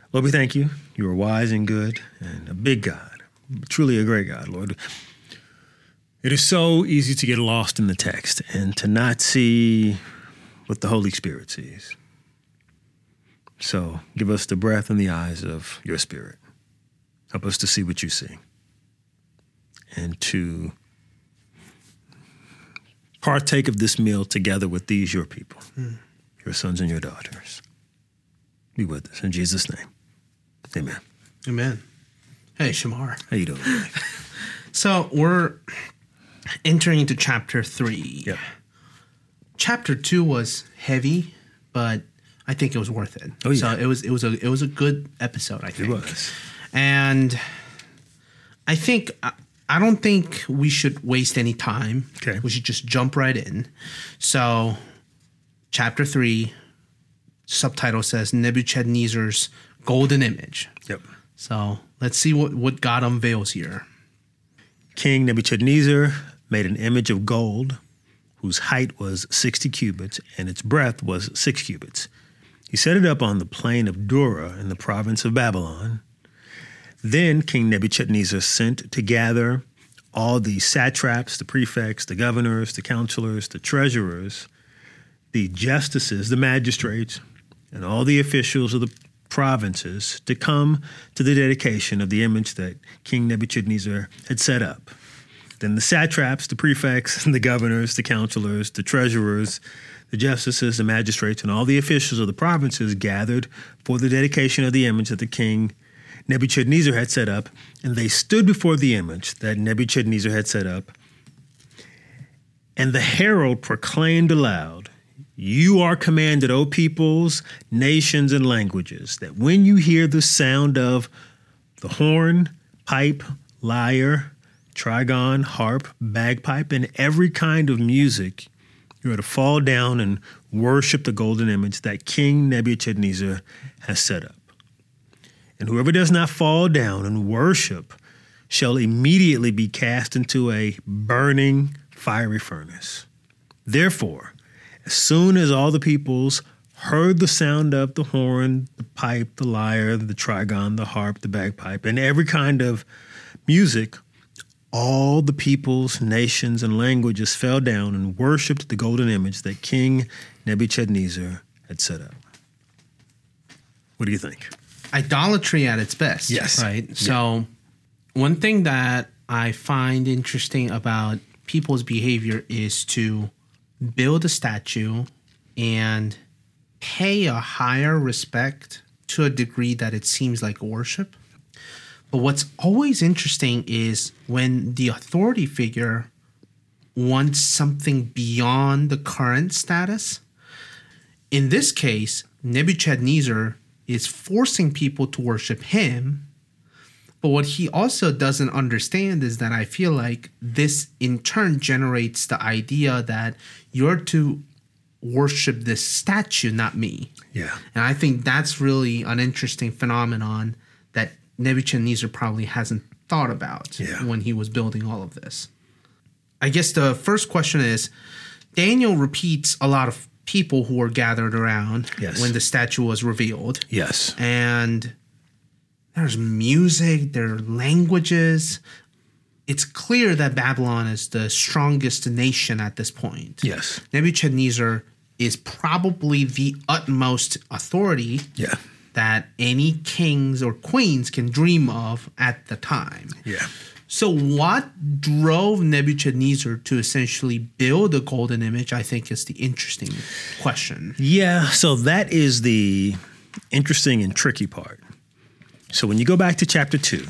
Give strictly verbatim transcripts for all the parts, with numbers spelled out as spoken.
Lord, we thank you. You are wise and good and a big God, truly a great God, Lord. It is so easy to get lost in the text and to not see what the Holy Spirit sees. So give us the breath and the eyes of your Spirit. Help us to see what you see and to partake of this meal together with these, your people, mm. your sons and your daughters. Be with us. In Jesus' name, amen. Amen. Hey, Shamar. How you doing? So we're entering into chapter three. Yeah. Chapter two was heavy, but I think it was worth it. Oh, yeah. So it was it was a it was a good episode, I think. It was. And I think I, I don't think we should waste any time. Okay. We should just jump right in. So chapter three, subtitle says Nebuchadnezzar's golden image. Yep. So let's see what, what God unveils here. King Nebuchadnezzar made an image of gold whose height was sixty cubits and its breadth was six cubits. He set it up on the plain of Dura in the province of Babylon. Then King Nebuchadnezzar sent to gather all the satraps, the prefects, the governors, the counselors, the treasurers, the justices, the magistrates, and all the officials of the provinces to come to the dedication of the image that King Nebuchadnezzar had set up. Then the satraps, the prefects, the governors, the counselors, the treasurers, the justices, the magistrates, and all the officials of the provinces gathered for the dedication of the image that the king Nebuchadnezzar had set up, and they stood before the image that Nebuchadnezzar had set up. And the herald proclaimed aloud, "You are commanded, O peoples, nations, and languages, that when you hear the sound of the horn, pipe, lyre, trigon, harp, bagpipe, and every kind of music, you are to fall down and worship the golden image that King Nebuchadnezzar has set up. And whoever does not fall down and worship shall immediately be cast into a burning fiery furnace. Therefore, as soon as all the peoples heard the sound of the horn, the pipe, the lyre, the trigon, the harp, the bagpipe, and every kind of music, all the peoples, nations, and languages fell down and worshipped the golden image that King Nebuchadnezzar had set up." What do you think? Idolatry at its best. Yes. Right? So one thing that I find interesting about people's behavior is to build a statue and pay a higher respect to a degree that it seems like worship. But what's always interesting is when the authority figure wants something beyond the current status. In this case, Nebuchadnezzar is forcing people to worship him. But what he also doesn't understand is that I feel like this in turn generates the idea that you're to worship this statue, not me. Yeah. And I think that's really an interesting phenomenon that Nebuchadnezzar probably hasn't thought about yeah. when he was building all of this. I guess the first question is, Daniel repeats a lot of people who were gathered around yes. when the statue was revealed. Yes. And there's music, there are languages. It's clear that Babylon is the strongest nation at this point. Yes. Nebuchadnezzar is probably the utmost authority yeah. that any kings or queens can dream of at the time. Yeah. So what drove Nebuchadnezzar to essentially build a golden image, I think, is the interesting question. Yeah, so that is the interesting and tricky part. So when you go back to chapter two,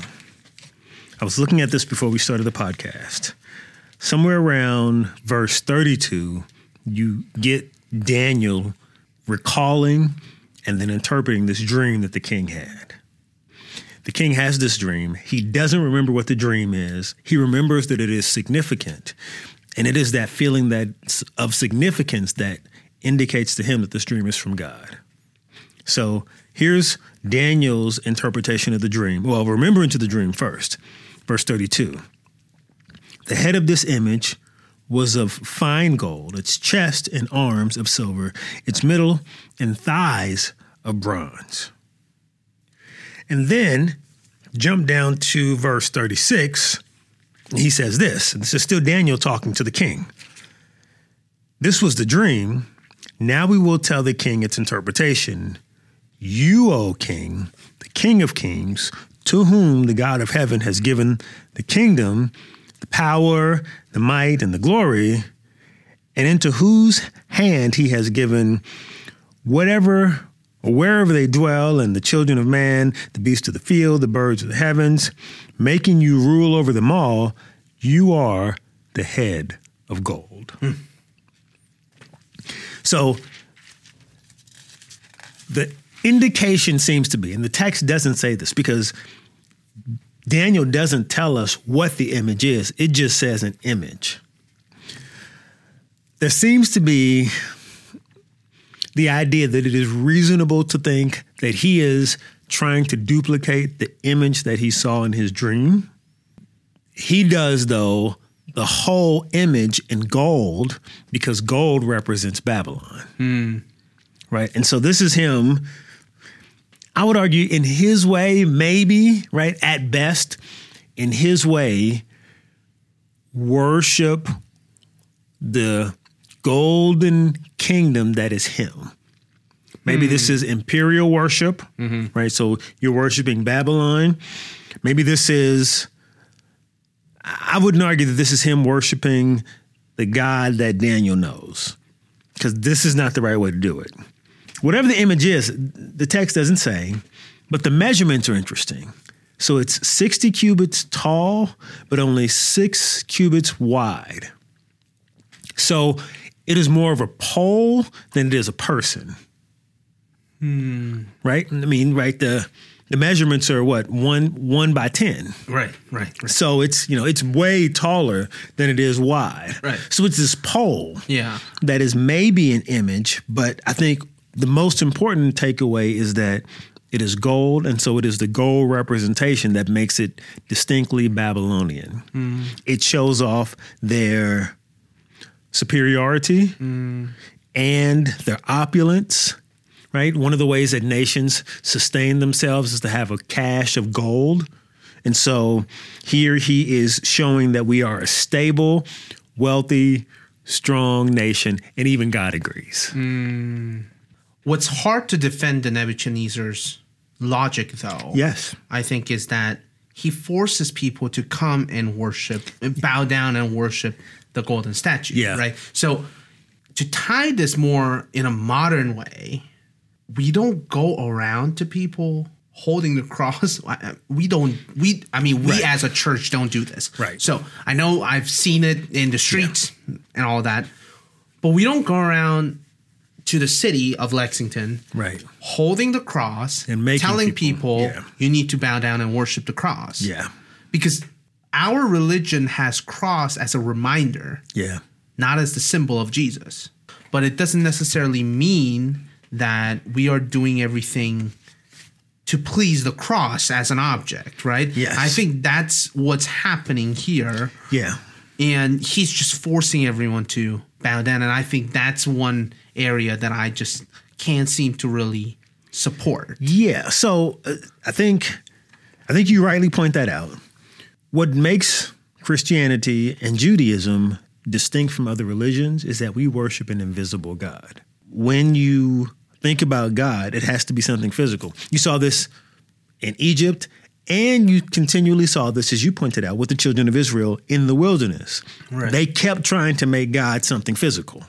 I was looking at this before we started the podcast. Somewhere around verse thirty-two, you get Daniel recalling and then interpreting this dream that the king had. The king has this dream. He doesn't remember what the dream is. He remembers that it is significant. And it is that feeling that of significance that indicates to him that this dream is from God. So here's Daniel's interpretation of the dream. Well, remembering to the dream first. Verse thirty-two. The head of this image was of fine gold, its chest and arms of silver, its middle and thighs of bronze. And then jump down to verse thirty-six. He says this, and this is still Daniel talking to the king. This was the dream. Now we will tell the king its interpretation. You, O king, the king of kings, to whom the God of heaven has given the kingdom, the power, the might, and the glory, and into whose hand he has given whatever or wherever they dwell, and the children of man, the beasts of the field, the birds of the heavens, making you rule over them all, you are the head of gold. Hmm. So the indication seems to be, and the text doesn't say this because Daniel doesn't tell us what the image is. It just says an image. There seems to be the idea that it is reasonable to think that he is trying to duplicate the image that he saw in his dream. He does, though, the whole image in gold because gold represents Babylon. Mm. Right? And so this is him, I would argue, in his way, maybe, right, at best, in his way, worship the golden kingdom that is him. Maybe mm. this is imperial worship, mm-hmm. right? So you're worshiping Babylon. Maybe this is, I wouldn't argue that this is him worshiping the God that Daniel knows, because this is not the right way to do it. Whatever the image is, the text doesn't say, but the measurements are interesting. So it's sixty cubits tall, but only six cubits wide. So it is more of a pole than it is a person. Hmm. Right? I mean, right, the the measurements are what, one one by ten. Right, right, right. So it's, you know, it's way taller than it is wide. Right. So it's this pole yeah. that is maybe an image, but I think the most important takeaway is that it is gold, and so it is the gold representation that makes it distinctly Babylonian. Mm. It shows off their superiority mm. and their opulence, right? One of the ways that nations sustain themselves is to have a cache of gold. And so here he is showing that we are a stable, wealthy, strong nation, and even God agrees. Mm. What's hard to defend the Nebuchadnezzar's logic, though, yes, I think, is that he forces people to come and worship, bow down and worship the golden statue. Yeah. Right. So to tie this more in a modern way, we don't go around to people holding the cross. We don't. We. I mean, we right. as a church don't do this. Right. So I know I've seen it in the streets yeah. and all that, but we don't go around to the city of Lexington, right, holding the cross and making telling people, people yeah. you need to bow down and worship the cross. Yeah. Because our religion has cross as a reminder, yeah, not as the symbol of Jesus. But it doesn't necessarily mean that we are doing everything to please the cross as an object, right? Yes. I think that's what's happening here. Yeah. And he's just forcing everyone to bow down. And I think that's one area that I just can't seem to really support. Yeah. So uh, I think I think you rightly point that out. What makes Christianity and Judaism distinct from other religions is that we worship an invisible God. When you think about God, it has to be something physical. You saw this in Egypt, and you continually saw this, as you pointed out, with the children of Israel in the wilderness. Right. They kept trying to make God something physical.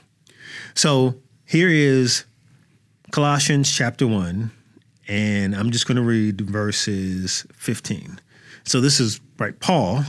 So here is Colossians chapter one, and I'm just going to read verses fifteen. So this is, right, Paul.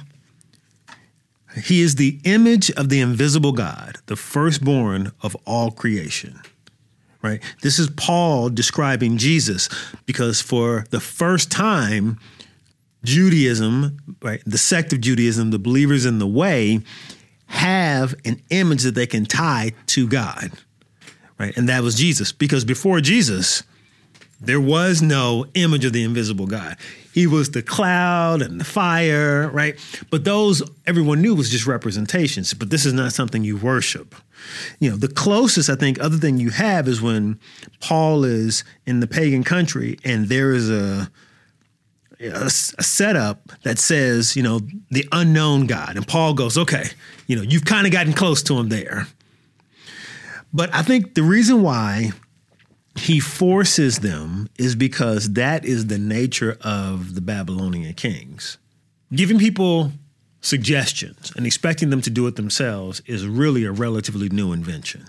He is the image of the invisible God, the firstborn of all creation. Right? This is Paul describing Jesus, because for the first time, Judaism, right, the sect of Judaism, the believers in the way, have an image that they can tie to God, right? And that was Jesus, because before Jesus, there was no image of the invisible God. He was the cloud and the fire, right? But those everyone knew was just representations, but this is not something you worship. You know, the closest, I think, other thing you have is when Paul is in the pagan country and there is a a, a setup that says, you know, the unknown God. And Paul goes, okay, you know, you've kind of gotten close to him there. But I think the reason why he forces them is because that is the nature of the Babylonian kings. Giving people suggestions and expecting them to do it themselves is really a relatively new invention.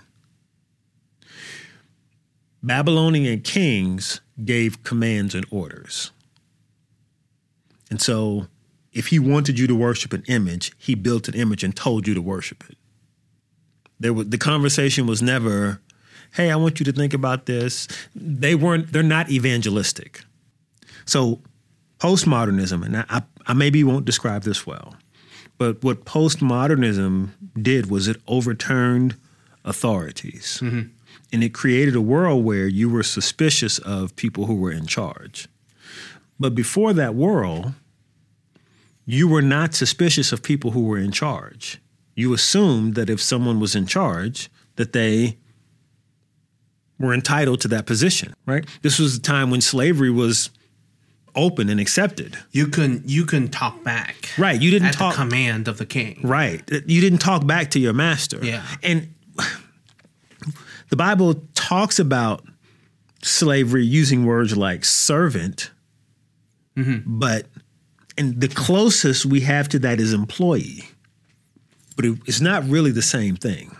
Babylonian kings gave commands and orders. And so if he wanted you to worship an image, he built an image and told you to worship it. There was, the conversation was never, hey, I want you to think about this. They weren't, they're not evangelistic. So postmodernism, and I, I maybe won't describe this well, but what postmodernism did was it overturned authorities. Mm-hmm. And it created a world where you were suspicious of people who were in charge. But before that world, you were not suspicious of people who were in charge. You assumed that if someone was in charge, that they were entitled to that position, right? This was a time when slavery was open and accepted. You can you can talk back. Right. You didn't at talk the command of the king. Right. You didn't talk back to your master. Yeah. And the Bible talks about slavery using words like servant, mm-hmm. but and the closest we have to that is employee. But it, it's not really the same thing.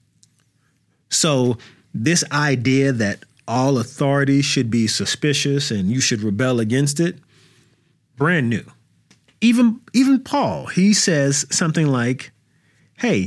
So this idea that all authority should be suspicious and you should rebel against it, brand new. Even, even Paul, he says something like, hey,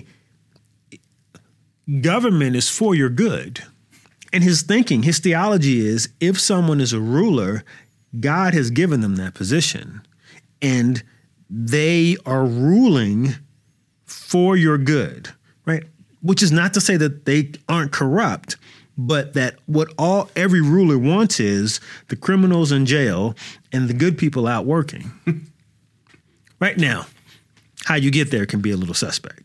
government is for your good. And his thinking, his theology is if someone is a ruler, God has given them that position and they are ruling for your good, right? Which is not to say that they aren't corrupt, but that what all every ruler wants is the criminals in jail and the good people out working. Right now, how you get there can be a little suspect.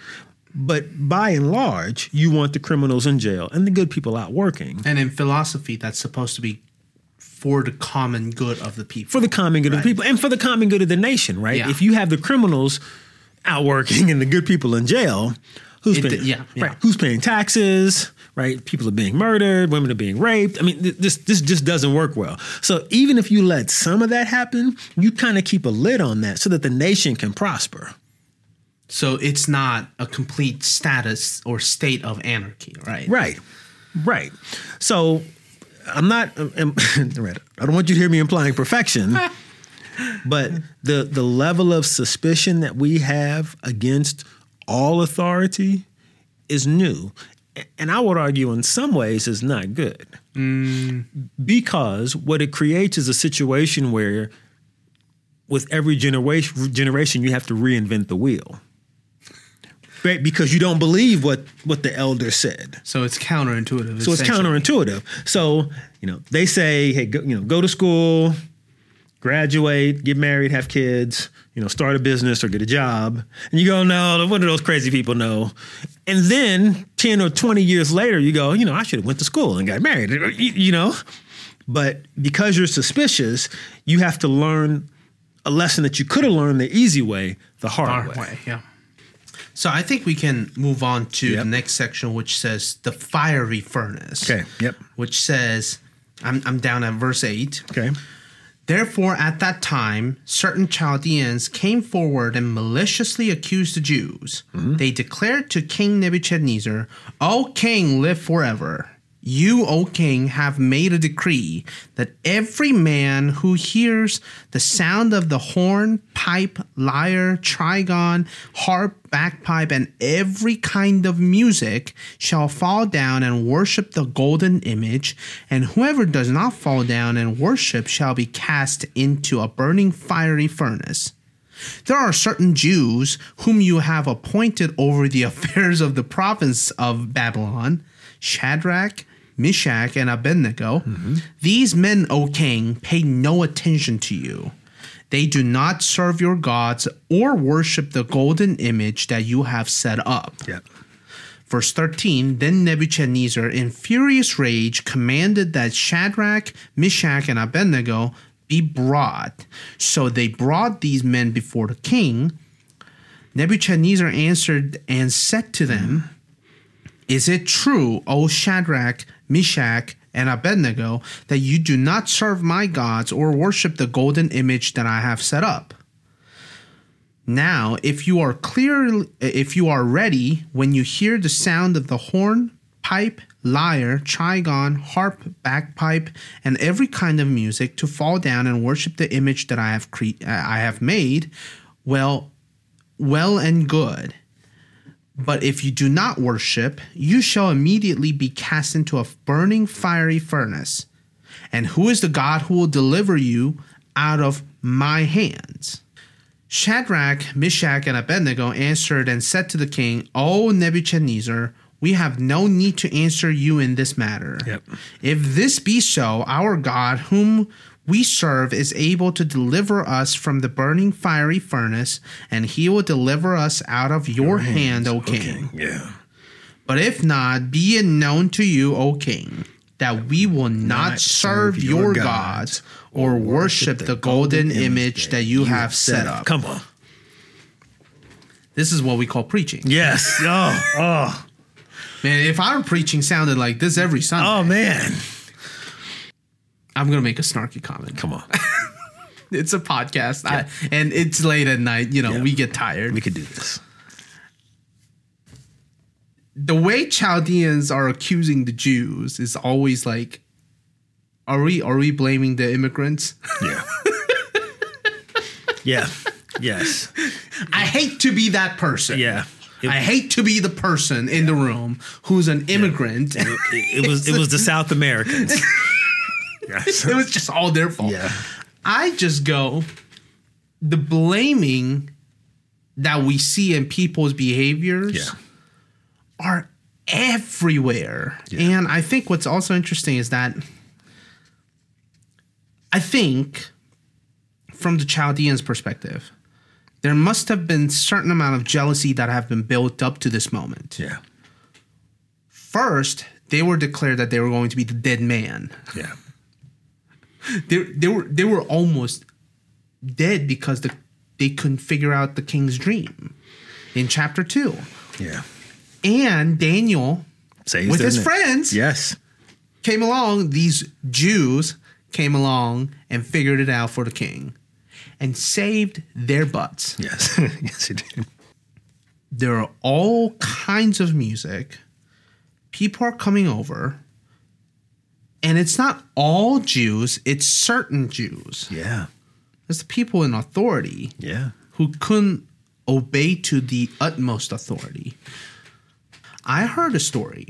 But by and large, you want the criminals in jail and the good people out working. And in philosophy, that's supposed to be for the common good of the people. For the common good right. of the people and for the common good of the nation, right? Yeah. If you have the criminals out working and the good people in jail, who's, it, paying, yeah, yeah. Right, who's paying taxes, right? People are being murdered, women are being raped. I mean, this, this just doesn't work well. So even if you let some of that happen, you kind of keep a lid on that so that the nation can prosper. So it's not a complete status or state of anarchy, right? Right, right. So I'm not, I'm, I don't want you to hear me implying perfection, but the the level of suspicion that we have against all authority is new. And I would argue in some ways is not good. Mm. Because what it creates is a situation where with every generation, generation you have to reinvent the wheel. Right, because you don't believe what, what the elder said. So it's counterintuitive. So it's counterintuitive. So, you know, they say, hey, go, you know, go to school, graduate, get married, have kids, you know, start a business or get a job. And you go, no, what do those crazy people know? And then ten or twenty years later, you go, you know, I should have went to school and got married, you know. But because you're suspicious, you have to learn a lesson that you could have learned the easy way, the hard, hard way. way. Yeah. So I think we can move on to yep. the next section, which says the fiery furnace. Okay. Yep. Which says, I'm I'm down at verse eight. Okay. Therefore, at that time, certain Chaldeans came forward and maliciously accused the Jews. Mm-hmm. They declared to King Nebuchadnezzar, O king, live forever. You, O king, have made a decree that every man who hears the sound of the horn, pipe, lyre, trigon, harp, bagpipe, and every kind of music shall fall down and worship the golden image, and whoever does not fall down and worship shall be cast into a burning fiery furnace. There are certain Jews whom you have appointed over the affairs of the province of Babylon, Shadrach, Meshach, and Abednego. Mm-hmm. These men, O king, pay no attention to you. They do not serve your gods or worship the golden image that you have set up. Yep. Verse thirteen, then Nebuchadnezzar, in furious rage, commanded that Shadrach, Meshach, and Abednego be brought. So they brought these men before the king. Nebuchadnezzar answered and said to them, "Is it true, O Shadrach, Meshach, and Abednego, that you do not serve my gods or worship the golden image that I have set up? Now, if you are clear, if you are ready, when you hear the sound of the horn, pipe, lyre, trigon, harp, bagpipe, and every kind of music, to fall down and worship the image that I have cre- I have made, well, well and good. But if you do not worship, you shall immediately be cast into a burning fiery furnace. And who is the God who will deliver you out of my hands?" Shadrach, Meshach, and Abednego answered and said to the king, "O Nebuchadnezzar, we have no need to answer you in this matter. Yep. If this be so, our God, whom we serve, is able to deliver us from the burning fiery furnace, and he will deliver us out of your, your hand, O king. Okay. Yeah. But if not, be it known to you, O king, that we will not, not serve, serve your gods, gods or worship the golden image that you have set up." Come on. This is what we call preaching. Yes. Oh, oh. Man, if our preaching sounded like this every Sunday. Oh, man. I'm going to make a snarky comment. Come on. It's a podcast. Yeah. I, and it's late at night. You know, yeah. we get tired. We could do this. The way Chaldeans are accusing the Jews is always like, are we are we blaming the immigrants? Yeah. Yeah. Yes. I hate to be that person. Yeah. It, I hate to be the person in yeah. the room who's an immigrant. Yeah. It, it was it was the South Americans. Yes. It was just all their fault. Yeah. I just go, the blaming that we see in people's behaviors yeah. are everywhere. Yeah. And I think what's also interesting is that I think from the Chaldeans' perspective, there must have been a certain amount of jealousy that have been built up to this moment. Yeah. First, they were declared that they were going to be the dead man. Yeah. They, they were they were almost dead because the, they couldn't figure out the king's dream in chapter two. Yeah. And Daniel, Saves with his it? friends, yes, came along. These Jews came along and figured it out for the king and saved their butts. Yes. Yes, he did. There are all kinds of music. People are coming over. And it's not all Jews, it's certain Jews. Yeah. It's the people in authority. Yeah. Who couldn't obey to the utmost authority. I heard a story.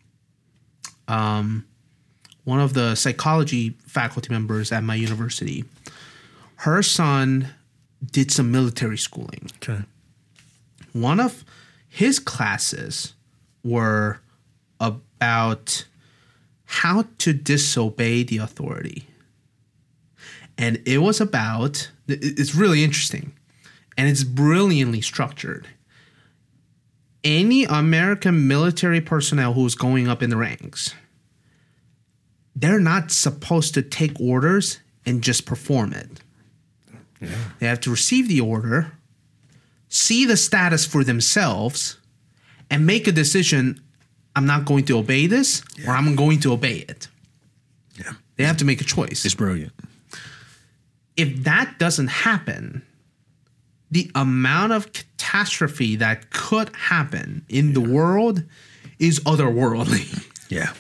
Um, one of the psychology faculty members at my university, her son did some military schooling. Okay. One of his classes were about how to disobey the authority. And it was about, it's really interesting, and it's brilliantly structured. Any American military personnel who's going up in the ranks, they're not supposed to take orders and just perform it. Yeah. They have to receive the order, see the status for themselves, and make a decision. I'm not going to obey this, yeah. or I'm going to obey it. Yeah. They have to make a choice. It's brilliant. If that doesn't happen, the amount of catastrophe that could happen in the world is otherworldly. Yeah.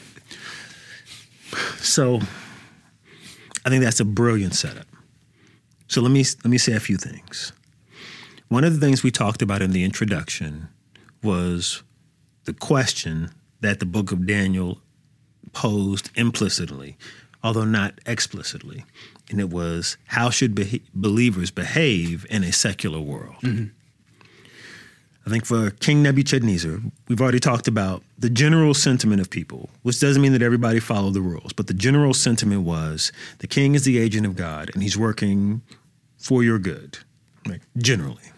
So I think that's a brilliant setup. So let me let me say a few things. One of the things we talked about in the introduction was the question that the book of Daniel posed implicitly, although not explicitly. And it was, how should be- believers behave in a secular world? Mm-hmm. I think for King Nebuchadnezzar, we've already talked about the general sentiment of people, which doesn't mean that everybody followed the rules, but the general sentiment was the king is the agent of God and he's working for your good, right? Generally.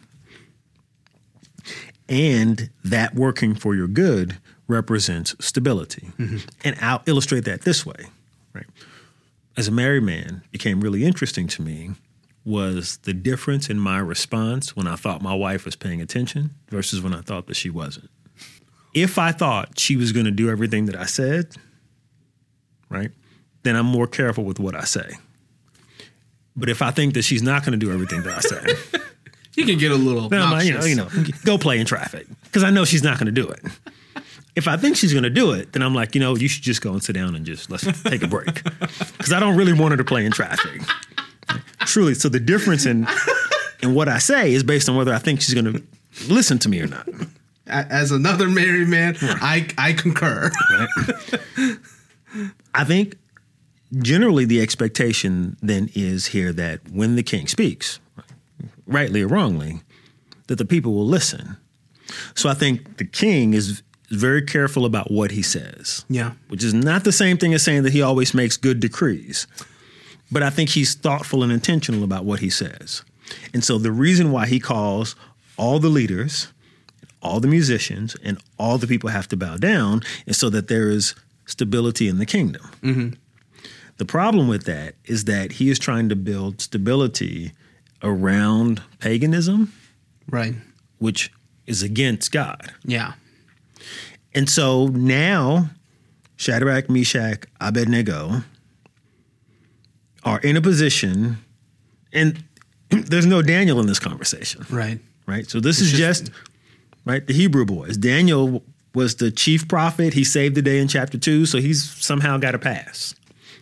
And that working for your good represents stability. Mm-hmm. And I'll illustrate that this way, right? as a married man became really interesting to me was the difference in my response when I thought my wife was paying attention versus when I thought that she wasn't. If I thought she was going to do everything that I said, right, then I'm more careful with what I say. But if I think that she's not going to do everything that I say, you can get a little then I'm like, you know, you know, go play in traffic because I know she's not going to do it. If I think she's going to do it, then I'm like, you know, you should just go and sit down and just let's take a break because I don't really want her to play in traffic. Truly. So the difference in in what I say is based on whether I think she's going to listen to me or not. As another married man, right. I I concur. Right. I think generally the expectation then is here that when the king speaks, rightly or wrongly, that the people will listen. So I think the king is very careful about what he says. Yeah. Which is not the same thing as saying that he always makes good decrees. But I think he's thoughtful and intentional about what he says. And so the reason why he calls all the leaders, all the musicians, and all the people have to bow down is so that there is stability in the kingdom. Mm-hmm. The problem with that is that he is trying to build stability around paganism, right, which is against God. Yeah. And so now Shadrach, Meshach, Abednego are in a position, and there's no Daniel in this conversation. Right. Right. So this it's is just, just, right, the Hebrew boys. Daniel was the chief prophet. He saved the day in chapter two, so he's somehow got a pass.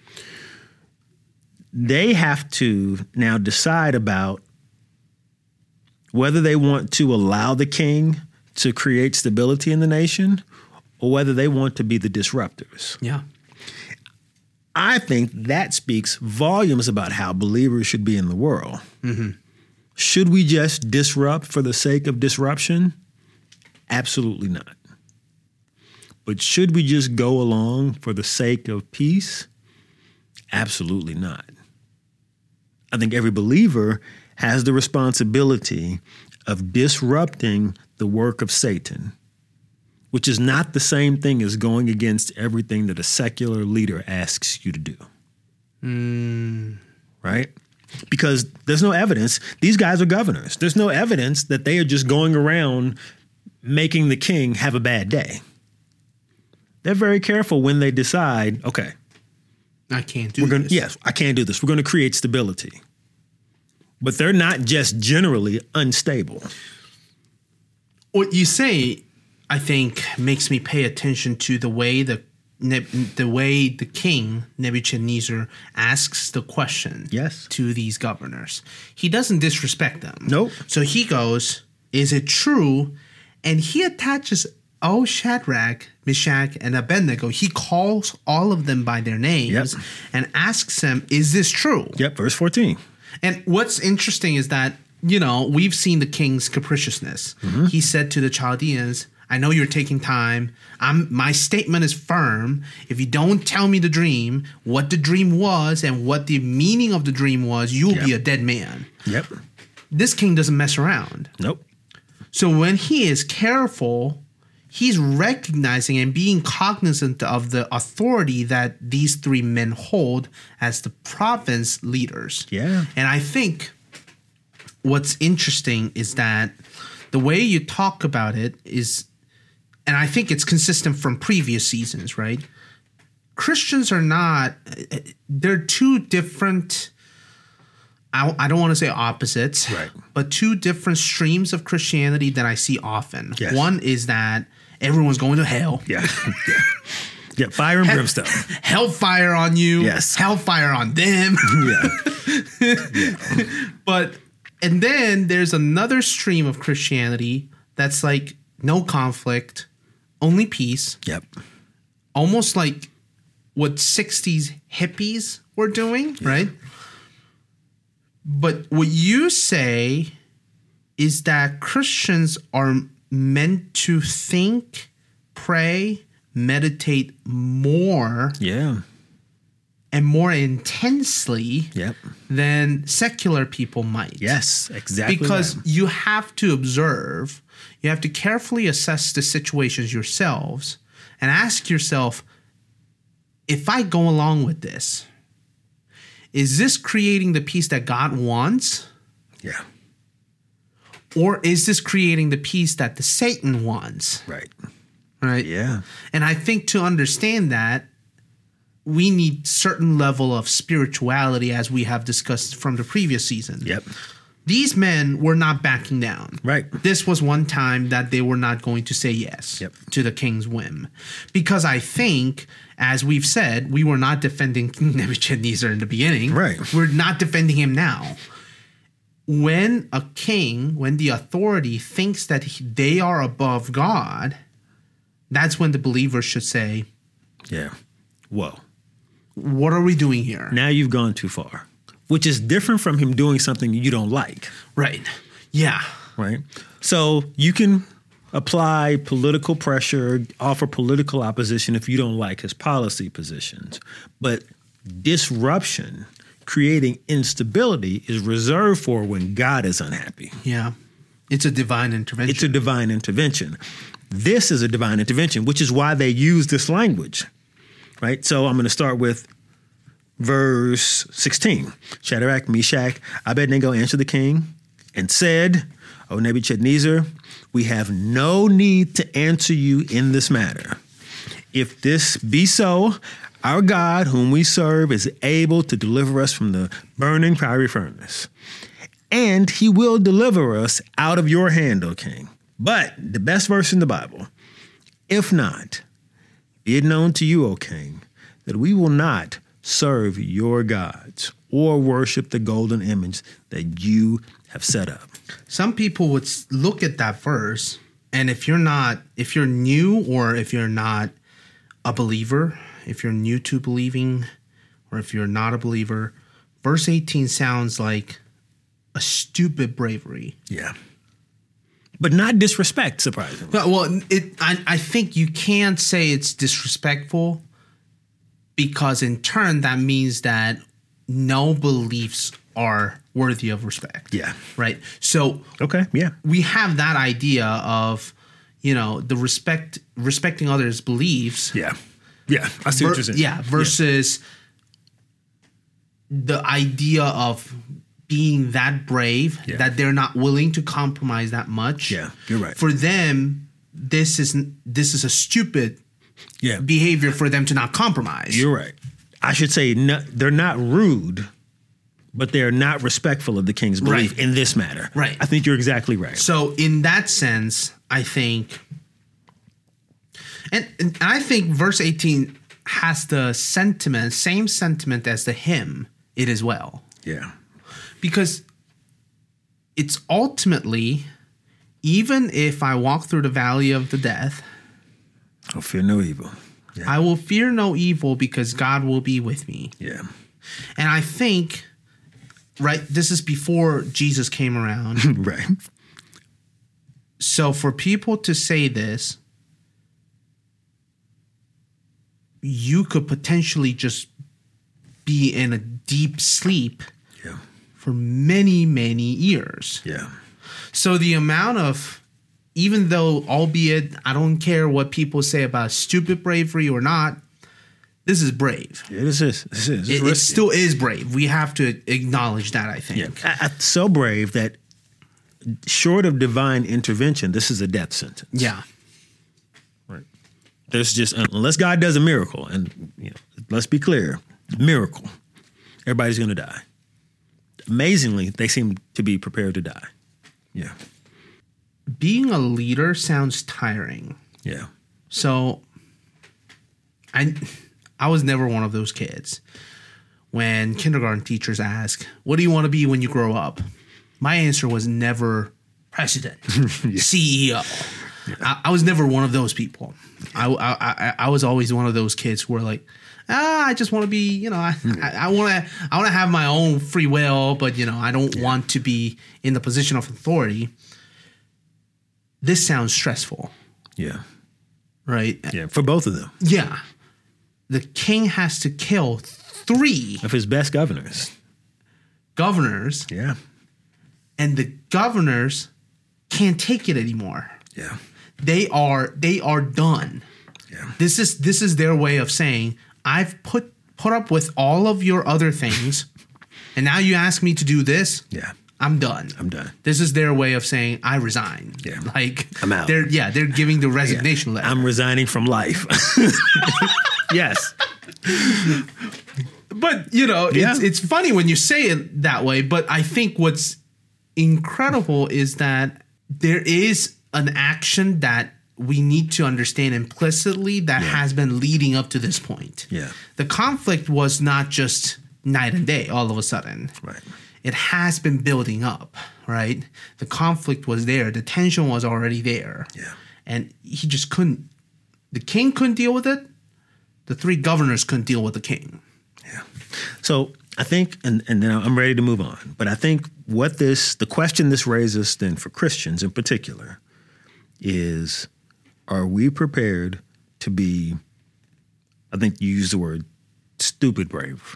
They have to now decide about whether they want to allow the king to create stability in the nation or whether they want to be the disruptors. Yeah. I think that speaks volumes about how believers should be in the world. Mm-hmm. Should we just disrupt for the sake of disruption? Absolutely not. But should we just go along for the sake of peace? Absolutely not. I think every believer has the responsibility of disrupting the work of Satan, which is not the same thing as going against everything that a secular leader asks you to do. Mm. Right? Because there's no evidence. These guys are governors. There's no evidence that they are just going around making the king have a bad day. They're very careful when they decide, okay, I can't do we're gonna, this. Yes, I can't do this. We're going to create stability. But they're not just generally unstable. What you say, I think, makes me pay attention to the way the the way the king, Nebuchadnezzar, asks the question yes. to these governors. He doesn't disrespect them. Nope. So he goes, is it true? And he attaches, oh, Shadrach, Meshach, and Abednego. He calls all of them by their names yep. and asks them, is this true? Yep, verse fourteen. And what's interesting is that, you know, we've seen the king's capriciousness. Mm-hmm. He said to the Chaldeans, I know you're taking time. I'm, my statement is firm. If you don't tell me the dream, what the dream was and what the meaning of the dream was, you'll yep. be a dead man. Yep. This king doesn't mess around. Nope. So when he is careful, he's recognizing and being cognizant of the authority that these three men hold as the province leaders. Yeah. And I think what's interesting is that the way you talk about it is, and I think it's consistent from previous seasons, right? Christians are not, they're two different, I, I don't want to say opposites, right. but two different streams of Christianity that I see often. Yes. One is that everyone's going to hell. Yeah. yeah. Yeah. Fire and Hell, brimstone. Hellfire on you. Yes. Hellfire on them. yeah. yeah. But, and then there's another stream of Christianity that's like no conflict, only peace. Yep. Almost like what sixties hippies were doing, yeah. right? But what you say is that Christians are meant to think, pray, meditate more. Yeah. And more intensely yep. than secular people might. Yes, exactly. Because that. you have to observe, you have to carefully assess the situations yourselves and ask yourself, if I go along with this, is this creating the peace that God wants? Yeah. Or is this creating the peace that the Satan wants? Right. Right. Yeah. And I think to understand that, we need certain level of spirituality, as we have discussed from the previous season. Yep. These men were not backing down. Right. This was one time that they were not going to say yes Yep. to the king's whim. Because I think, as we've said, we were not defending King Nebuchadnezzar in the beginning. Right. We're not defending him now. When a king, when the authority thinks that he, they are above God, that's when the believer should say, Yeah. Whoa. what are we doing here? Now you've gone too far, which is different from him doing something you don't like. Right. Yeah. Right. So you can apply political pressure, offer political opposition if you don't like his policy positions. But disruption, creating instability, is reserved for when God is unhappy. Yeah. It's a divine intervention. It's a divine intervention. This is a divine intervention, which is why they use this language. Right. So I'm going to start with verse sixteen. Shadrach, Meshach, Abednego answered the king and said, O Nebuchadnezzar, we have no need to answer you in this matter. If this be so, our God, whom we serve, is able to deliver us from the burning fiery furnace, and he will deliver us out of your hand, O king. But the best verse in the Bible, if not, be it known to you, O king, that we will not serve your gods or worship the golden image that you have set up. Some people would s- look at that verse, and if you're not, if you're new or if you're not a believer, if you're new to believing, or if you're not a believer, verse eighteen sounds like a stupid bravery. Yeah. But not disrespect, surprisingly. Well, well, it, I, I think you can't say it's disrespectful, because in turn that means that no beliefs are worthy of respect. Yeah. Right. So Okay. Yeah. we have that idea of, you know, the respect respecting others' beliefs. Yeah. Yeah. I see what ver- you're saying. yeah. Versus the idea of being that brave Yeah. that they're not willing to compromise that much. Yeah, you're right. For them, this is this is a stupid Yeah. behavior for them to not compromise. You're right. I should say no, they're not rude, but they're not respectful of the king's belief Right. in this matter. Right. I think you're exactly right. So in that sense, I think, and, and I think verse eighteen has the sentiment, same sentiment as the hymn, it as well. Yeah. Because it's ultimately, even if I walk through the valley of the death, I'll fear no evil. Yeah. I will fear no evil because God will be with me. Yeah. And I think, right, this is before Jesus came around. Right. So for people to say this, you could potentially just be in a deep sleep Yeah. for many, many years. Yeah. So the amount of, even though, albeit I don't care what people say about stupid bravery or not, this is brave. Yeah, this is. This is. This It, is it risky. still is brave. We have to acknowledge that, I think. Yeah. I, I, so brave that short of divine intervention, this is a death sentence. Yeah. Right. There's just, unless God does a miracle, and you know, let's be clear, miracle, everybody's going to die. Amazingly, they seem to be prepared to die. Yeah. Being a leader sounds tiring. Yeah. So I I was never one of those kids when kindergarten teachers ask, what do you want to be when you grow up? My answer was never president, C E O. Yeah. I, I was never one of those people. I, I, I, I was always one of those kids who were like, ah, I just want to be, you know, I, I, I want to I want to have my own free will, but, you know, I don't yeah. want to be in the position of authority. This sounds stressful. Yeah. Right? Yeah, for both of them. Yeah. The king has to kill three of his best governors. Governors. Yeah. And the governors can't take it anymore. Yeah. They are they are done. Yeah. This is this is their way of saying, I've put put up with all of your other things, and now you ask me to do this. Yeah. I'm done. I'm done. This is their way of saying I resign. Yeah. Like I'm out. They're yeah, they're giving the resignation yeah. letter. I'm resigning from life. Yes. But, you know, yeah. it's it's funny when you say it that way, but I think what's incredible is that there is an action that we need to understand implicitly that yeah. has been leading up to this point. Yeah. The conflict was not just night and day all of a sudden. Right. It has been building up, right? The conflict was there. The tension was already there. Yeah. And he just couldn't, the king couldn't deal with it. The three governors couldn't deal with the king. Yeah. So I think, and, and then I'm ready to move on, but I think what this, the question this raises then for Christians in particular is, are we prepared to be, I think you used the word, stupid brave?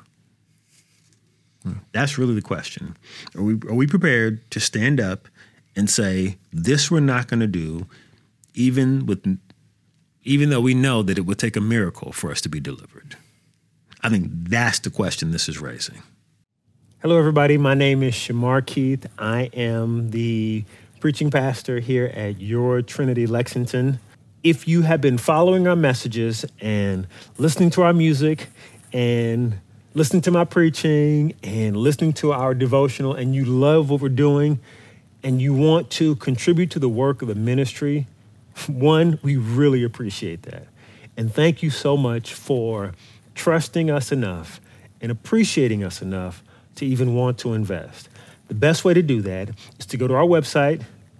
That's really the question. Are we are we prepared to stand up and say, this we're not going to do, even with, even though we know that it would take a miracle for us to be delivered? I think that's the question this is raising. Hello, everybody. My name is Shamar Keith. I am the preaching pastor here at Your Trinity Lexington. If you have been following our messages and listening to our music and listening to my preaching and listening to our devotional, and you love what we're doing and you want to contribute to the work of the ministry, one, we really appreciate that. And thank you so much for trusting us enough and appreciating us enough to even want to invest. The best way to do that is to go to our website,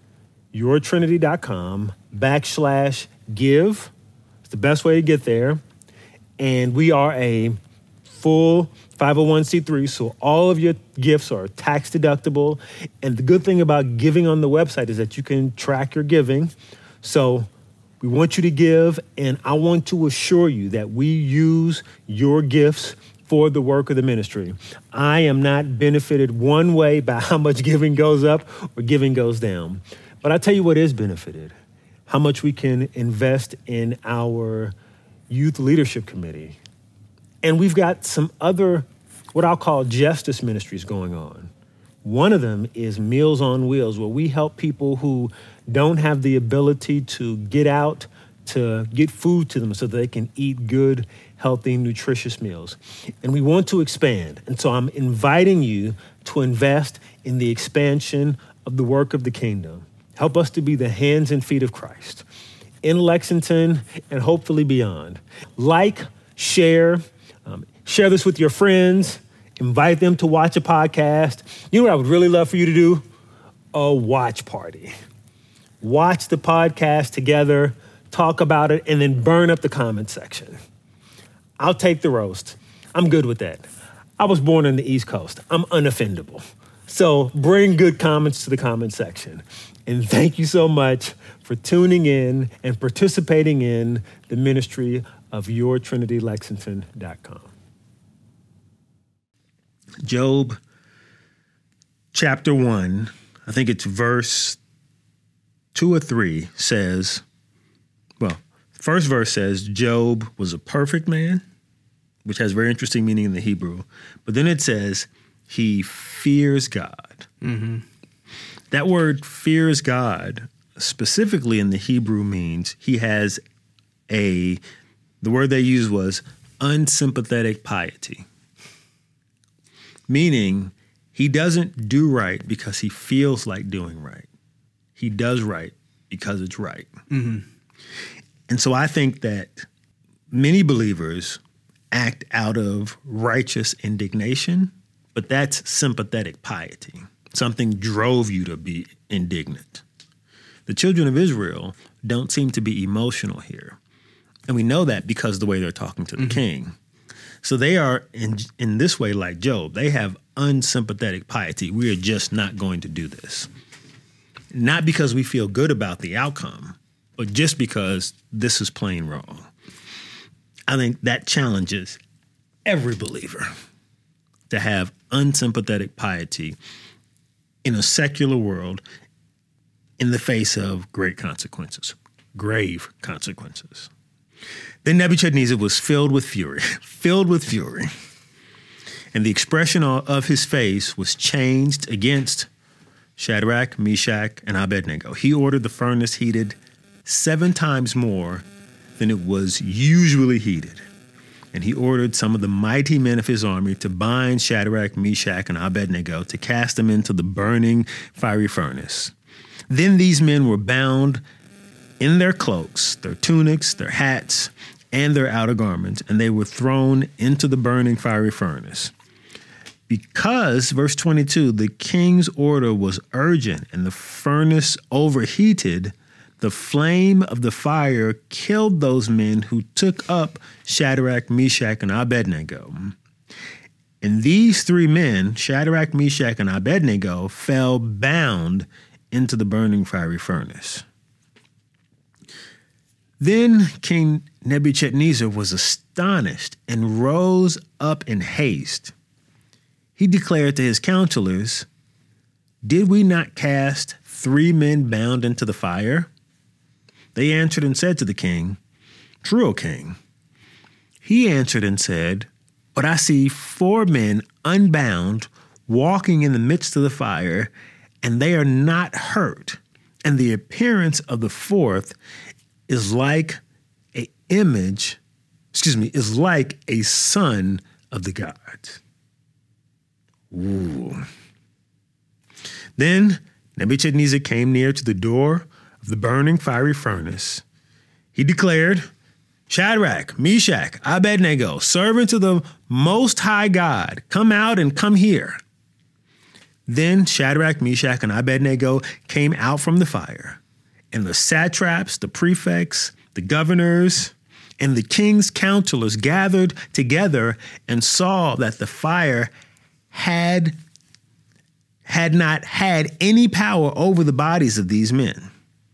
yourtrinity.com backslash give. It's the best way to get there. And we are a full five oh one c three, so all of your gifts are tax deductible. And the good thing about giving on the website is that you can track your giving. So we want you to give, and I want to assure you that we use your gifts for the work of the ministry. I am not benefited one way by how much giving goes up or giving goes down. But I'll tell you what is benefited, how much we can invest in our youth leadership committee. And we've got some other, what I'll call justice ministries going on. One of them is Meals on Wheels, where we help people who don't have the ability to get out to get food to them so they can eat good, healthy, nutritious meals. And we want to expand. And so I'm inviting you to invest in the expansion of the work of the kingdom. Help us to be the hands and feet of Christ in Lexington and hopefully beyond. Like, share, um, share this with your friends, invite them to watch a podcast. You know what I would really love for you to do? A watch party. Watch the podcast together, talk about it, and then burn up the comment section. I'll take the roast. I'm good with that. I was born on the East Coast. I'm unoffendable. So bring good comments to the comment section. And thank you so much for tuning in and participating in the ministry of your trinity lexington dot com. Job chapter one, I think it's verse two or three says, well, first verse says, Job was a perfect man, which has very interesting meaning in the Hebrew. But then it says, he fears God. Mm-hmm. That word fears God specifically in the Hebrew means he has a, the word they used was unsympathetic piety. Meaning he doesn't do right because he feels like doing right. He does right because it's right. Mm-hmm. And so I think that many believers act out of righteous indignation, but that's sympathetic piety. Something drove you to be indignant. The children of Israel don't seem to be emotional here. And we know that because of the way they're talking to the mm-hmm. king. So they are in in this way like Job. They have unsympathetic piety. We are just not going to do this. Not because we feel good about the outcome, but just because this is plain wrong. I think that challenges every believer to have unsympathetic piety in a secular world in the face of great consequences, grave consequences. Then Nebuchadnezzar was filled with fury, filled with fury. And the expression of his face was changed against Shadrach, Meshach, and Abednego. He ordered the furnace heated seven times more than it was usually heated. And he ordered some of the mighty men of his army to bind Shadrach, Meshach, and Abednego to cast them into the burning fiery furnace. Then these men were bound in their cloaks, their tunics, their hats, and their outer garments, and they were thrown into the burning fiery furnace. Because, verse twenty-two, the king's order was urgent and the furnace overheated, the flame of the fire killed those men who took up Shadrach, Meshach, and Abednego. And these three men, Shadrach, Meshach, and Abednego, fell bound into the burning fiery furnace. Then King Nebuchadnezzar was astonished and rose up in haste. He declared to his counselors, "Did we not cast three men bound into the fire?" They answered and said to the king, "True, O king." He answered and said, "But I see four men unbound walking in the midst of the fire, and they are not hurt. And the appearance of the fourth is like a image, excuse me, is like a son of the gods." Ooh. Then Nebuchadnezzar came near to the door of the burning fiery furnace. He declared, "Shadrach, Meshach, Abednego, servants of the Most High God, come out and come here." Then Shadrach, Meshach, and Abednego came out from the fire, and the satraps, the prefects, the governors, and the king's counselors gathered together and saw that the fire had, had not had any power over the bodies of these men.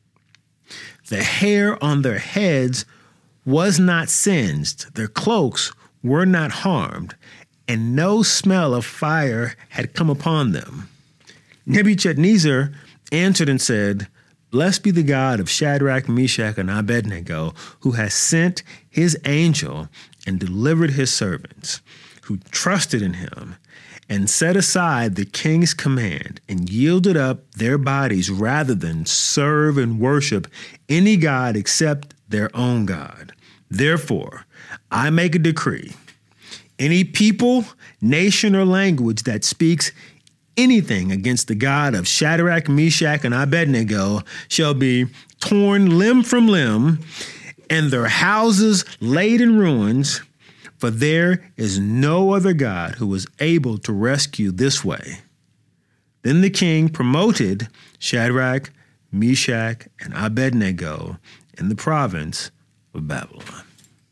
The hair on their heads was not singed, their cloaks were not harmed, and no smell of fire had come upon them. Nebuchadnezzar answered and said, "Blessed be the God of Shadrach, Meshach, and Abednego, who has sent his angel and delivered his servants, who trusted in him, and set aside the king's command and yielded up their bodies rather than serve and worship any god except their own God. Therefore, I make a decree. Any people, nation, or language that speaks anything against the God of Shadrach, Meshach, and Abednego shall be torn limb from limb, and their houses laid in ruins, for there is no other God who is able to rescue this way." Then the king promoted Shadrach, Meshach, and Abednego in the province of Babylon.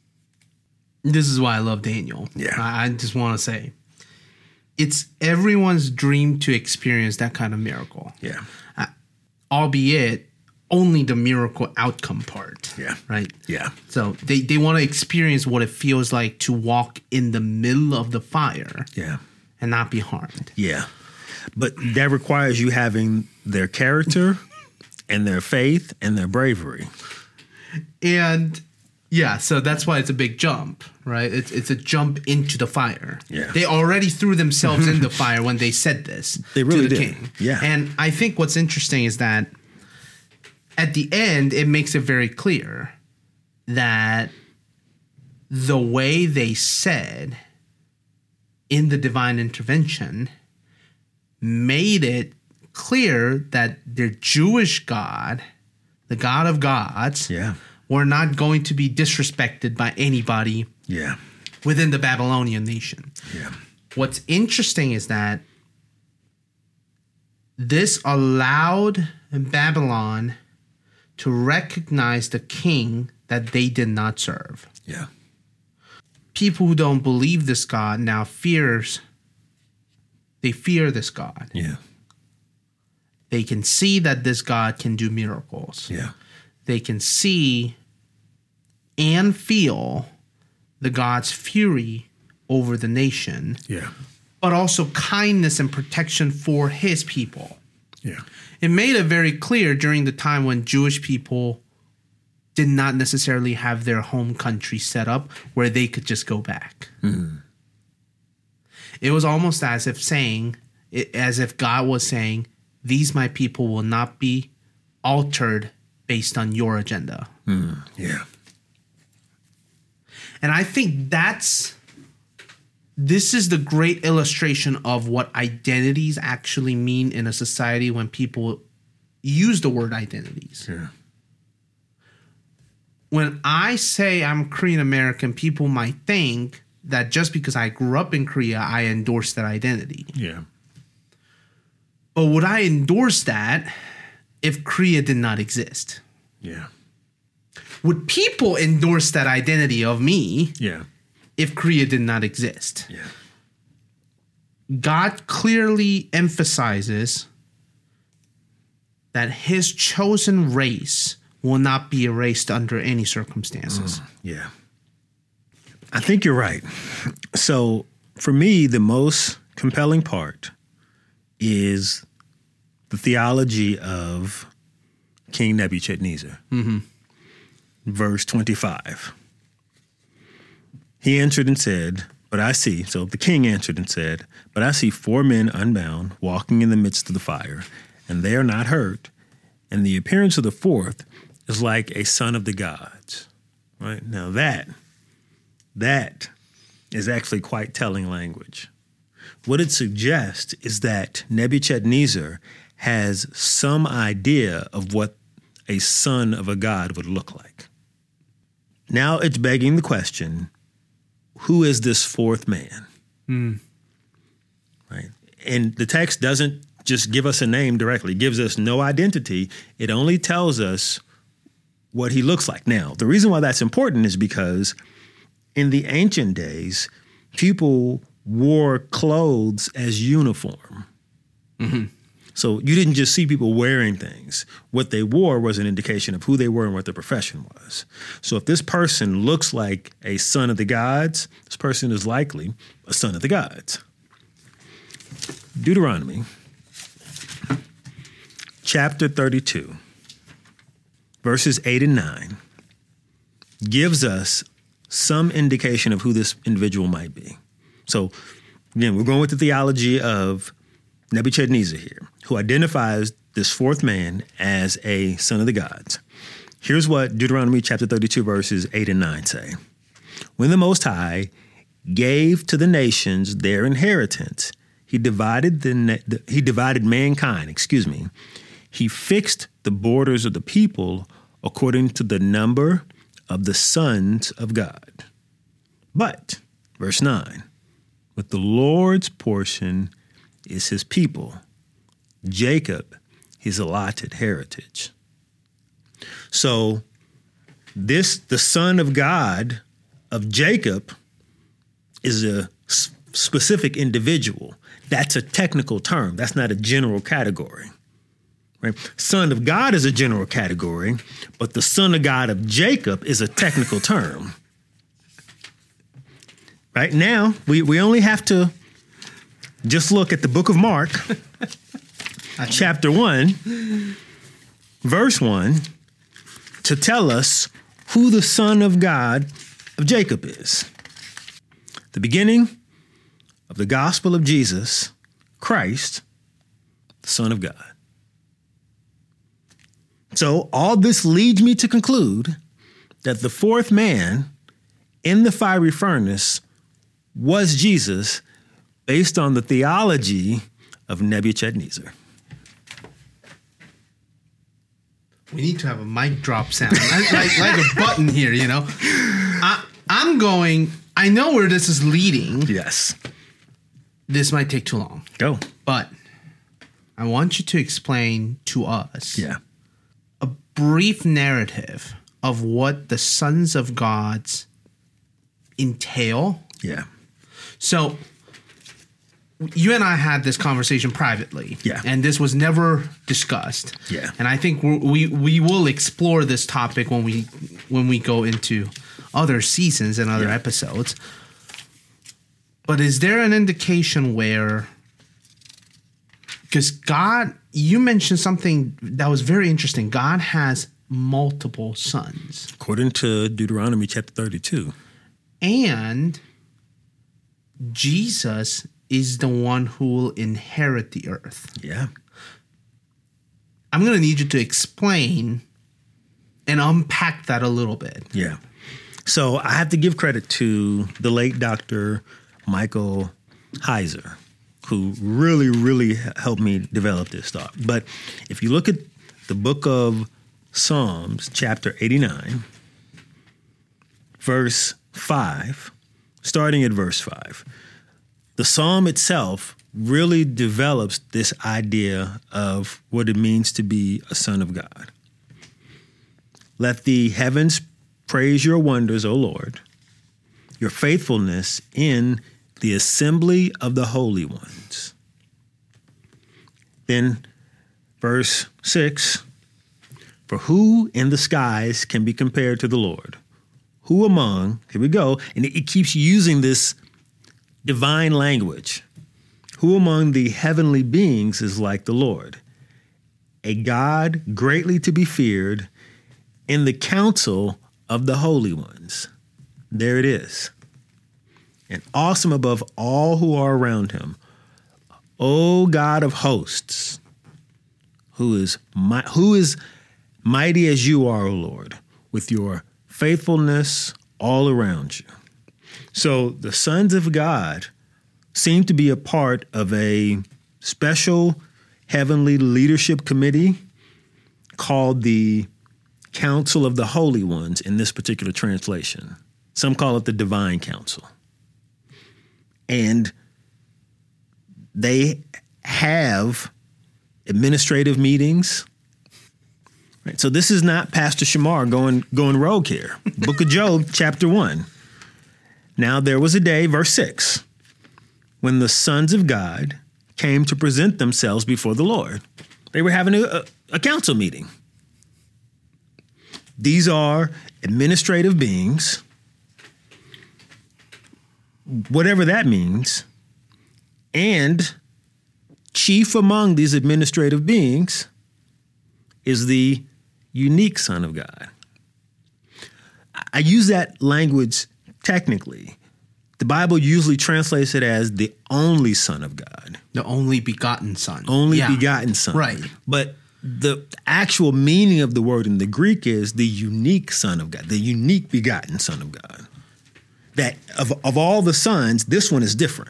This is why I love Daniel. Yeah. I, I just want to say, it's everyone's dream to experience that kind of miracle. Yeah. Uh, albeit only the miracle outcome part. Yeah. Right? Yeah. So they, they want to experience what it feels like to walk in the middle of the fire. Yeah. And not be harmed. Yeah. But that requires you having their character and their faith and their bravery. And yeah, so that's why it's a big jump, right? It's it's a jump into the fire. Yeah. They already threw themselves in the fire when they said this They really to the did. king. Yeah. And I think what's interesting is that at the end, it makes it very clear that the way they said in the divine intervention made it clear that their Jewish God, the God of gods, Yeah. were not going to be disrespected by anybody Yeah. within the Babylonian nation. Yeah. What's interesting is that this allowed Babylon to recognize the king that they did not serve. Yeah. People who don't believe this God now fears, they fear this God. Yeah. They can see that this God can do miracles. Yeah. They can see and feel the God's fury over the nation, Yeah. but also kindness and protection for his people. Yeah. It made it very clear during the time when Jewish people did not necessarily have their home country set up where they could just go back. Mm-hmm. It was almost as if saying, as if God was saying, these my people will not be altered based on your agenda. Mm, yeah. And I think that's, this is the great illustration of what identities actually mean in a society when people use the word identities. Yeah. When I say I'm Korean American, people might think that just because I grew up in Korea, I endorse that identity. Yeah. But would I endorse that if Korea did not exist? Yeah. Would people endorse that identity of me Yeah. if Korea did not exist? Yeah. God clearly emphasizes that his chosen race will not be erased under any circumstances. Mm, yeah. I think you're right. So for me, the most compelling part is the theology of King Nebuchadnezzar. Mm-hmm. Verse twenty-five. He answered and said, but I see, so the king answered and said, but I see four men unbound walking in the midst of the fire, and they are not hurt. And the appearance of the fourth is like a son of the gods. Right? Now that, that is actually quite telling language. What it suggests is that Nebuchadnezzar has some idea of what a son of a god would look like. Now it's begging the question, who is this fourth man? Mm. Right? And the text doesn't just give us a name directly. It gives us no identity. It only tells us what he looks like. Now, the reason why that's important is because in the ancient days, people wore clothes as uniform. Mm-hmm. So you didn't just see people wearing things. What they wore was an indication of who they were and what their profession was. So if this person looks like a son of the gods, this person is likely a son of the gods. Deuteronomy chapter thirty-two, verses eight and nine, gives us some indication of who this individual might be. So again, we're going with the theology of Nebuchadnezzar here, who identifies this fourth man as a son of the gods. Here's what Deuteronomy chapter thirty-two, verses eight and nine say. When the Most High gave to the nations their inheritance, he divided the he divided mankind, excuse me. He fixed the borders of the people according to the number of the sons of God. But, verse nine, with the Lord's portion is his people, Jacob, his allotted heritage. So this, the son of God of Jacob, is a s- specific individual. That's a technical term. That's not a general category. Right? Son of God is a general category, but the son of God of Jacob is a technical term. Right now, we, we only have to just look at the book of Mark, chapter one, verse one, to tell us who the son of God of Jacob is. The beginning of the gospel of Jesus, Christ, the Son of God. So all this leads me to conclude that the fourth man in the fiery furnace was Jesus, based on the theology of Nebuchadnezzar. We need to have a mic drop sound, like, like, like a button here, you know. I, I'm going, I know where this is leading. Yes. This might take too long. Go. But I want you to explain to us Yeah. a brief narrative of what the sons of gods entail. Yeah. So you and I had this conversation privately. Yeah. And this was never discussed. Yeah. And I think we we we will explore this topic when we when we go into other seasons and other Yeah. episodes. But is there an indication where, because God, you mentioned something that was very interesting. God has multiple sons. According to Deuteronomy chapter thirty-two. And Jesus is the one who will inherit the earth. Yeah. I'm going to need you to explain and unpack that a little bit. Yeah. So I have to give credit to the late Doctor Michael Heiser, who really, really helped me develop this thought. But if you look at the book of Psalms, chapter eighty-nine, verse five, starting at verse five, the psalm itself really develops this idea of what it means to be a son of God. Let the heavens praise your wonders, O Lord, your faithfulness in the assembly of the holy ones. Then verse six, for who in the skies can be compared to the Lord? Who among, here we go, and it, it keeps using this divine language. Who among the heavenly beings is like the Lord? A God greatly to be feared in the council of the holy ones. There it is. And awesome above all who are around him. O God of hosts, who is mi- who is mighty as you are, O Lord, with your faithfulness all around you. So the sons of God seem to be a part of a special heavenly leadership committee called the Council of the Holy Ones in this particular translation. Some call it the Divine Council. And they have administrative meetings. Right? So this is not Pastor Shamar going, going rogue here. Book of Job, chapter one. Now there was a day, verse six, when the sons of God came to present themselves before the Lord. They were having a, a council meeting. These are administrative beings, whatever that means, and chief among these administrative beings is the unique Son of God. I use that language technically. The Bible usually translates it as the only Son of God. The only begotten Son. Only Yeah. begotten Son. Right. But the actual meaning of the word in the Greek is the unique Son of God, the unique begotten Son of God. That of, of all the sons, this one is different.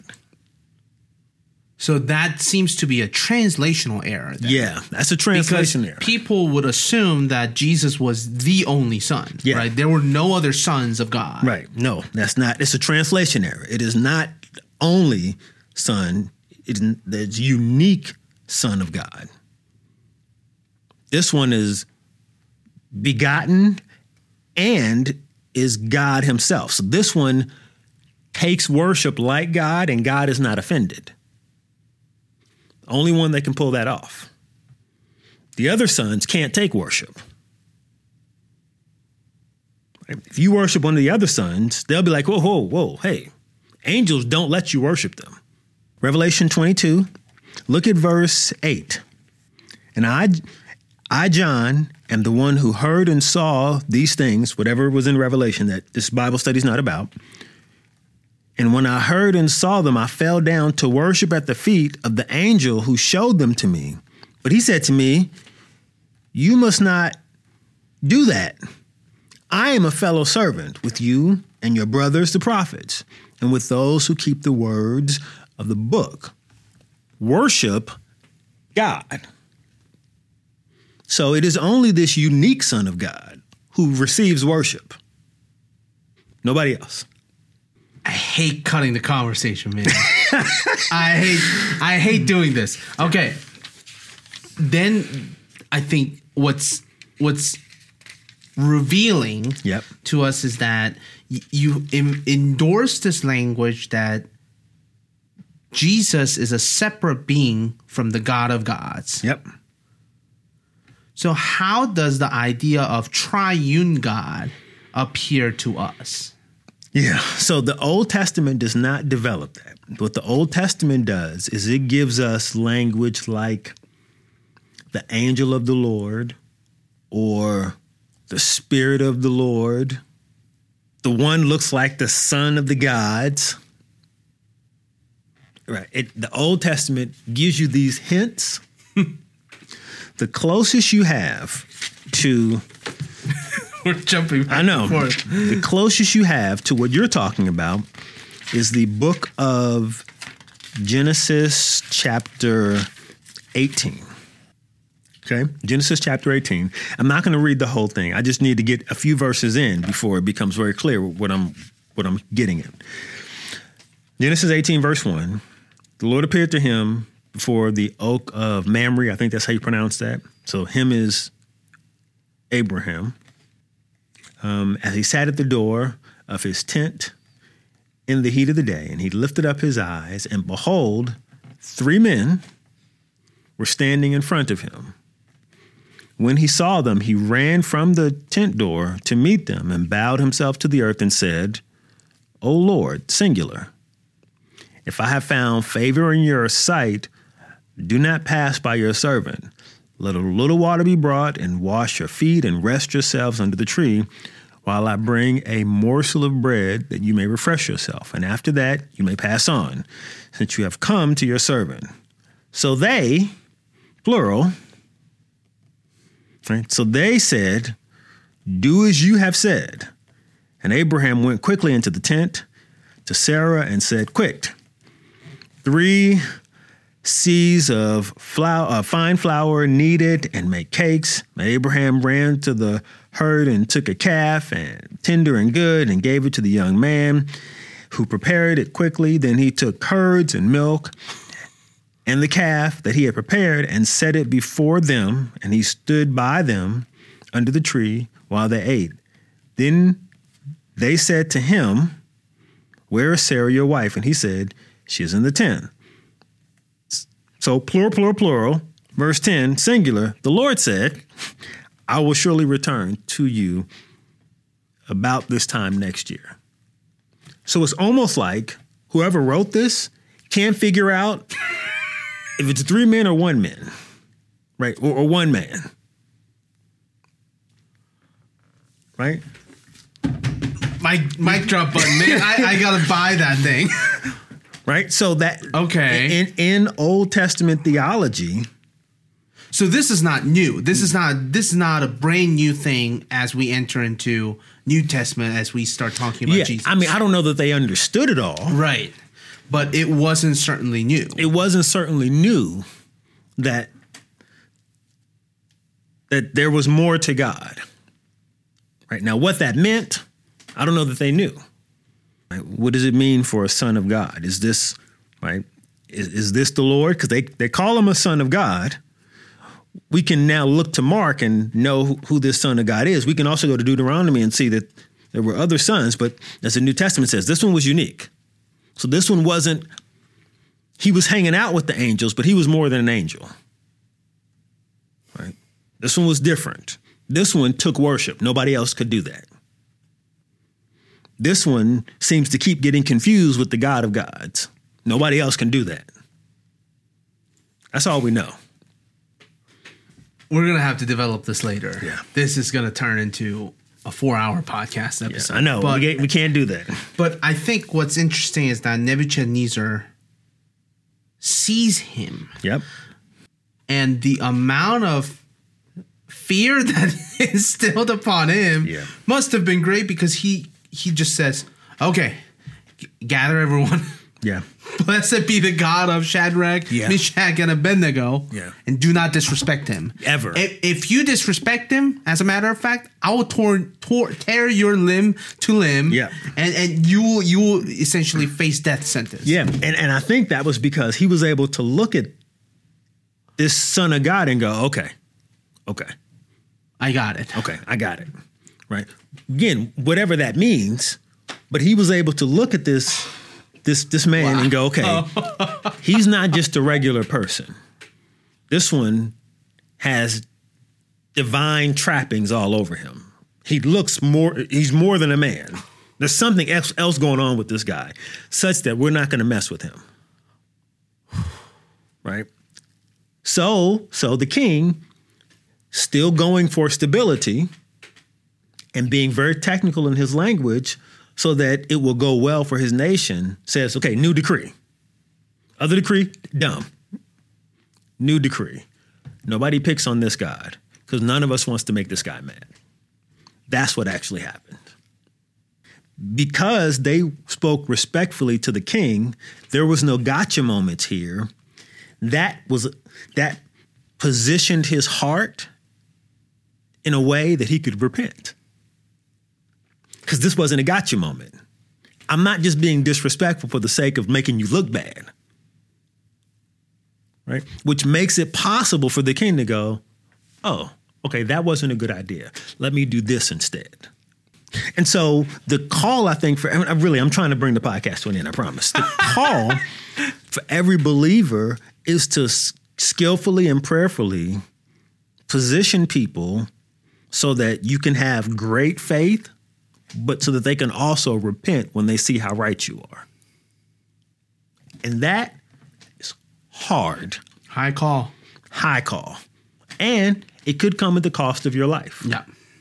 So that seems to be a translational error. Then. Yeah, that's a translation Because error. people would assume that Jesus was the only son, Yeah. right? There were no other sons of God. Right. No, that's not. It's a translation error. It is not only Son. It is the unique Son of God. This one is begotten and is God himself. So this one takes worship like God, and God is not offended. Only one that can pull that off. The other sons can't take worship. If you worship one of the other sons, they'll be like, whoa, whoa, whoa, hey, angels don't let you worship them. Revelation twenty-two, look at verse eight. And I, I, John, am the one who heard and saw these things, whatever was in Revelation that this Bible study is not about. And when I heard and saw them, I fell down to worship at the feet of the angel who showed them to me. But he said to me, you must not do that. I am a fellow servant with you and your brothers, the prophets, and with those who keep the words of the book. Worship God. So it is only this unique Son of God who receives worship. Nobody else. I hate cutting the conversation, man. I hate I hate doing this. Okay. Then I think what's what's revealing Yep. to us is that y- you em- endorse this language that Jesus is a separate being from the God of gods. Yep. So how does the idea of triune God appear to us? Yeah. So the Old Testament does not develop that. What the Old Testament does is it gives us language like the angel of the Lord or the Spirit of the Lord. The one looks like the Son of the gods. Right. It, the Old Testament gives you these hints. The closest you have to... We're jumping back I know. and forth. The closest you have to what you're talking about is the book of Genesis chapter eighteen. Okay? Genesis chapter eighteen. I'm not going to read the whole thing. I just need to get a few verses in before it becomes very clear what I'm what I'm getting at. Genesis eighteen, verse one. The Lord appeared to him before the oak of Mamre. I think that's how you pronounce that. So him is Abraham. Um, as he sat at the door of his tent in the heat of the day, and he lifted up his eyes, and behold, three men were standing in front of him. When he saw them, he ran from the tent door to meet them and bowed himself to the earth and said, O Lord, singular, if I have found favor in your sight, do not pass by your servant. Let a little water be brought, and wash your feet, and rest yourselves under the tree, while I bring a morsel of bread, that you may refresh yourself. And after that, you may pass on, since you have come to your servant. So they, plural, right? So they said, do as you have said. And Abraham went quickly into the tent to Sarah and said, quick, three seas of flour, uh, fine flour kneaded, and make cakes. And Abraham ran to the herd and took a calf, and tender and good, and gave it to the young man, who prepared it quickly. Then he took curds and milk and the calf that he had prepared, and set it before them, and he stood by them under the tree while they ate. Then they said to him, where is Sarah your wife? And he said, she is in the tent. So plural, plural, plural, verse ten, singular, the Lord said, I will surely return to you about this time next year. So it's almost like whoever wrote this can't figure out if it's three men or one man, right? Or, or one man, right? Mic, mic drop button, man. I, I gotta buy that thing. Right? So that, Okay. in, in Old Testament theology, So this is not new. This is not this is not a brand new thing as we enter into New Testament, as we start talking about yeah, Jesus. I mean, I don't know that they understood it all. Right. But it wasn't certainly new. It wasn't certainly new that that there was more to God. Right? Now, what that meant, I don't know that they knew. Right? What does it mean for a son of God? Is this, right? Is, is this the Lord? Because they, they call him a son of God. We can now look to Mark and know who, who this son of God is. We can also go to Deuteronomy and see that there were other sons, but as the New Testament says, this one was unique. So this one wasn't, he was hanging out with the angels, but he was more than an angel. Right? This one was different. This one took worship. Nobody else could do that. This one seems to keep getting confused with the God of gods. Nobody else can do that. That's all we know. We're going to have to develop this later. Yeah. This is going to turn into a four-hour podcast Yeah, episode. I know. But, we, can't, we can't do that. but I think what's interesting is that Nebuchadnezzar sees him. Yep. And the amount of fear that is instilled upon him Yeah. must have been great, because he he just says, okay, g- gather everyone. Yeah. Blessed be the God of Shadrach, Yeah. Meshach, and Abednego. Yeah. And do not disrespect him. Ever. If, if you disrespect him, as a matter of fact, I will tor- tor- tear your limb to limb. Yeah. And, and you will you will essentially face death sentence. Yeah. And, and I think that was because he was able to look at this son of God and go, okay, okay, I got it. okay, I got it. Right. Again, whatever that means, but he was able to look at this this this man Wow. and go, okay, he's not just a regular person. This one has divine trappings all over him. He looks more, he's more than a man. There's something else, else going on with this guy, such that we're not going to mess with him. Right? So, so the king, still going for stability, and being very technical in his language so that it will go well for his nation, says, okay, new decree. Other decree, dumb. New decree. Nobody picks on this God because none of us wants to make this guy mad. That's what actually happened. Because they spoke respectfully to the king, there was no gotcha moments here. That was that positioned his heart in a way that he could repent. Because this wasn't a gotcha moment. I'm not just being disrespectful for the sake of making you look bad. Right? Which makes it possible for the king to go, oh, okay, that wasn't a good idea. Let me do this instead. And so the call, I think, for I really, I'm trying to bring the podcast to an end, I promise. The call for every believer is to skillfully and prayerfully position people so that you can have great faith, but so that they can also repent when they see how right you are. And that is hard. High call. High call. And it could come at the cost of your life. Yeah.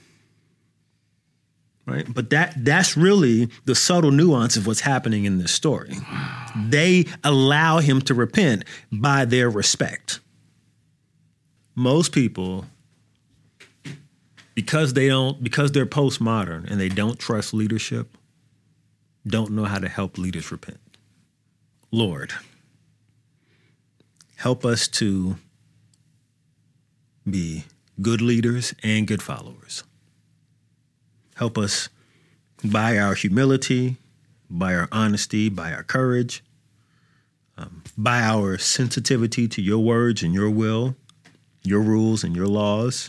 Right? But that that's really the subtle nuance of what's happening in this story. They allow him to repent by their respect. Most people, because they don't, because they're postmodern and they don't trust leadership, don't know how to help leaders repent. Lord, help us to be good leaders and good followers. Help us by our humility, by our honesty, by our courage, um, by our sensitivity to your words and your will, your rules and your laws.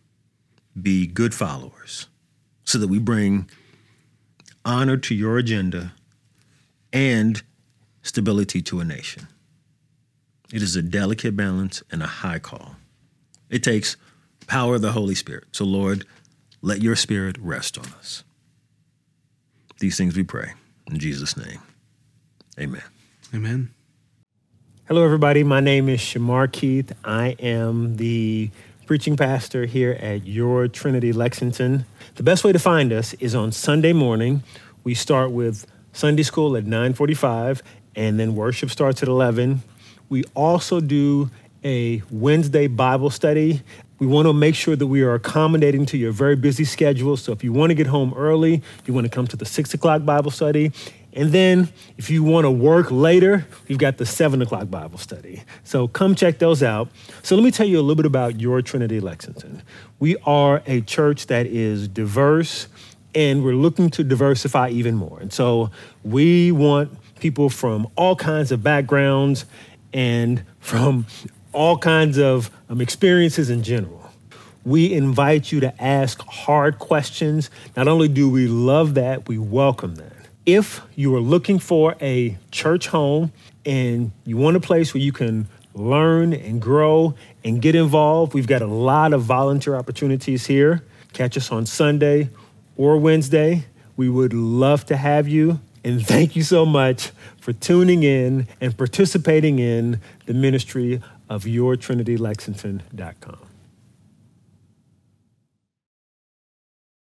Be good followers so that we bring honor to your agenda and stability to a nation. It is a delicate balance and a high call. It takes power of the Holy Spirit. So, Lord, let your Spirit rest on us. These things we pray in Jesus' name. Amen. Amen. Hello, everybody. My name is Shamar Keith. I am the preaching pastor here at Your Trinity Lexington. The best way to find us is on Sunday morning. We start with Sunday school at nine forty-five, and then worship starts at eleven. We also do a Wednesday Bible study. We want to make sure that we are accommodating to your very busy schedule. So if you want to get home early, you want to come to the six o'clock Bible study. And then if you want to work later, we've got the seven o'clock Bible study. So come check those out. So let me tell you a little bit about Your Trinity Lexington. We are a church that is diverse, and we're looking to diversify even more. And so we want people from all kinds of backgrounds and from all kinds of um, experiences in general. We invite you to ask hard questions. Not only do we love that, we welcome that. If you are looking for a church home and you want a place where you can learn and grow and get involved, we've got a lot of volunteer opportunities here. Catch us on Sunday or Wednesday. We would love to have you. And thank you so much for tuning in and participating in the ministry of your trinity lexington dot com.